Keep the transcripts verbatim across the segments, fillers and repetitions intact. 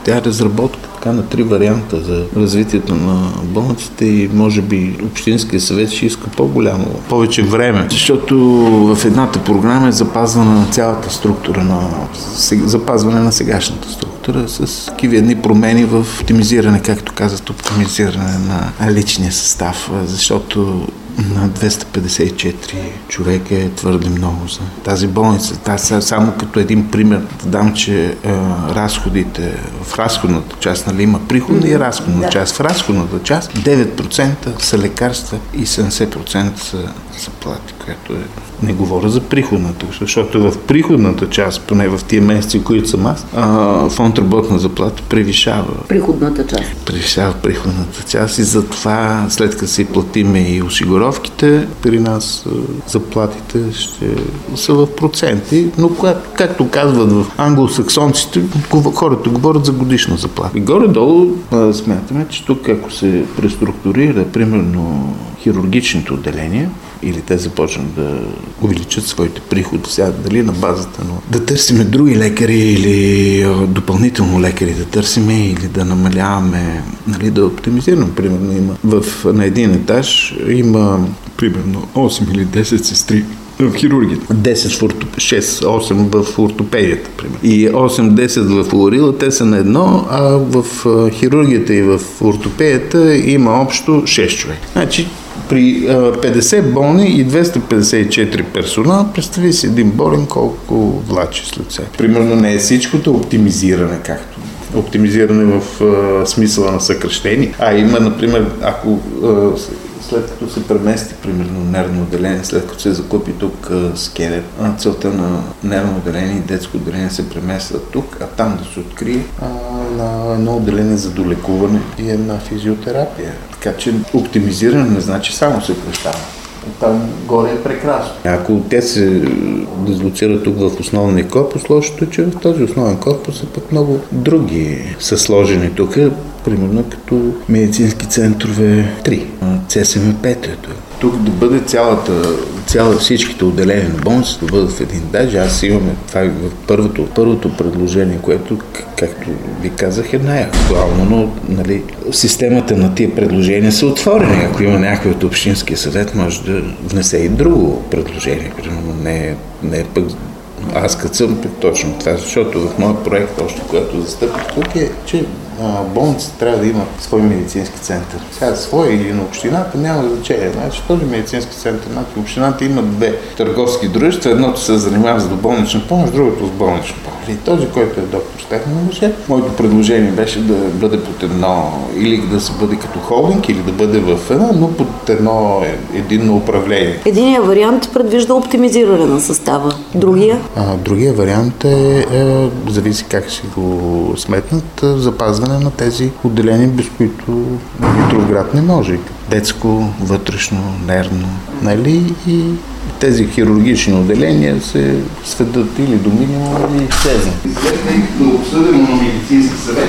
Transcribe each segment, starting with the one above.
Тя е разработка така на три варианта за развитието на болниците и може би Общинския съвет ще иска по-голямо, повече време, защото в едната програма е запазване на цялата структура, на запазване на сегашната структура с такива едни промени в оптимизиране, както казват, оптимизиране на личния състав, защото на двеста петдесет и четири човека е твърде много за тази болница. Та, само като един пример да дам, че е, разходите в разходната част, нали, има приходна и разходна част. В разходната част девет процента са лекарства и седемдесет процента са заплати, което е... Не говоря за приходната, защото в приходната част, поне в тия месеци, които съм аз, а, фонд работна заплата превишава приходната част. Превишава приходната част и затова, след като си платиме и осигуровките, при нас заплатите ще са в проценти, но както казват в англосаксонците, хората говорят за годишна заплата. И горе-долу смятаме, че тук, ако се преструктурира, примерно, хирургичното отделение, или те започнат да увеличат своите приходи, сега дали на базата, но да търсиме други лекари или допълнително лекари да търсиме или да намаляваме, нали, да оптимизираме. Примерно има в, на един етаж има примерно осем или десет сестри в хирургията, десет в ортопедията, шест осем в ортопедията, примерно. И осем-десет в лорила, те са на едно, а в хирургията и в ортопедията има общо шест човека. Значи, при петдесет болни и двеста петдесет и четири персонал, представи си един болен колко влачи след себе. Примерно не е всичкото оптимизиране, както оптимизиране в а, смисъла на съкращение, а има, например, ако а, след като се премести, примерно, нервно отделение, след като се закупи тук а, скенер, а, целта на нервно отделение и детско отделение се премества тук, а там да се открие а, на едно отделение за долекуване и една физиотерапия. Така че оптимизиране не значи само съкращаване. Там горе е прекрасно. Ако те се дислоцират тук в основния корпус, лошото е, че в този основен корпус са пък много други са сложени тук, примерно като медицински центрове три, ЦСМП ето. Тук да бъде цялата, цяла всичките отделения на болница да бъдат в един. Даже аз имаме това в първото, първото предложение, което, както ви казах, е най-актуално, но, нали, системата на тия предложения са отворени. Ако има някой от Общинския съвет, може да внесе и друго предложение. Примерно не, не е пък аз като съм точно това, защото в моят проект, още когато застъпих тук, е, че болницата трябва да има свой медицински център. Сега свой или на общината няма значение. Значи този медицински център, значи общината има две търговски дружества, едното се занимава с доболнична помощ, другото с болнична помощ. И този, който е доктор Стефан Милушев, моето предложение беше да бъде под едно, или да се бъде като холдинг, или да бъде в едно, но под едно единно управление. Единият вариант предвижда оптимизиране на състава. Другия? А, другия вариант е, е, зависи как си го сметнат, запазване на тези отделения, без които Димитровград не може. Детско, вътрешно, нервно, нали? И тези хирургични отделения се сведат или до минимум, или изчезнат. След като обсъдим на медицински съвет,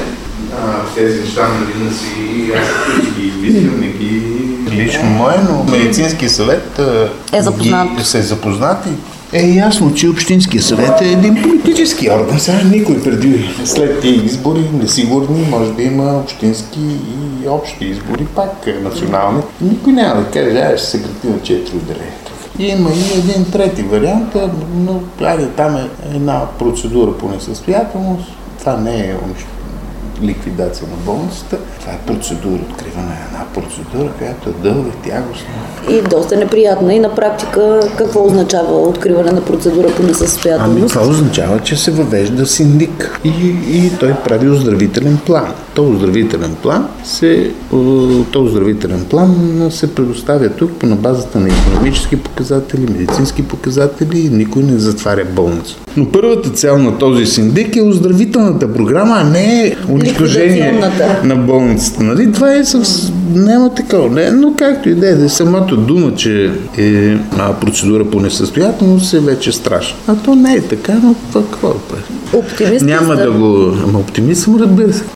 тези неща, нали, да си аз ги мислям, не ги лично мое, но медицински съвет е запознат. Ги, се е запознат и е ясно, че Общинския съвет е един политически орган. Сега никой преди след тези избори, несигурни, може да има общински и общи избори, пак национални. Никой няма да каже, ай, ще се съкрати на четири отделения. Има и един трети вариант, но айде, там е една процедура по несъстоятелност. Това не е ликвидация на болницата. Това е процедура, откриване на една процедура, която е дълга, тягостна. И доста неприятна. И на практика какво означава откриване на процедура по несъстоятелност? Ами това означава, че се въвежда синдик и, и той прави оздравителен план. Този оздравителен план се, този оздравителен план се предоставя тук на базата на икономически показатели, медицински показатели и никой не затваря болница. Но първата цел на този синдик е оздравителната програма, а не е унищожение на болницата. Нали? Това е съвс... няма такова. Не, но както и да е, самата дума, че е а, процедура по несъстоятелност е вече страшна. А то не е така, но какво да прави? Оптимист Няма да го... Ама оптимист съм, разбира се.